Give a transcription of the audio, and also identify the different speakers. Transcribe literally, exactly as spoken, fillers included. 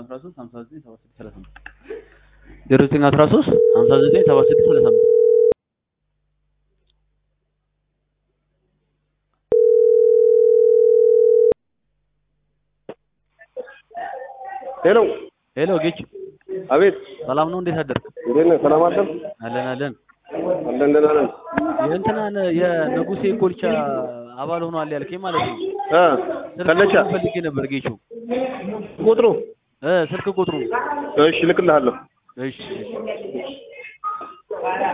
Speaker 1: አስራ ሶስት ሃምሳ ዘጠኝ ሰባ ስድስት ሰላሳ አምስት ዜሮ ዘጠኝ አስራ ሶስት ሃምሳ ዘጠኝ ሰባ ስድስት ሰላሳ አምስት
Speaker 2: ሄሎ
Speaker 1: ሄሎ ጌች
Speaker 2: አቤት
Speaker 1: ሰላም ነው እንዴት አደርክ
Speaker 2: እንዴት ነህ ሰላም አደርክ
Speaker 1: አለን አለን
Speaker 2: አለን ደህና ነን
Speaker 1: የእንትናን የንጉሴ ኮልቻ አባል ሆኗል ያልከኝ ማለት ነው
Speaker 2: እ ከለቻ
Speaker 1: ፈልጌ ነበር ጌቹ
Speaker 2: ቁጥሩ
Speaker 1: እ ስልክ ቁጥሩ
Speaker 2: እሺ ልክልሃለሁ
Speaker 1: እሺ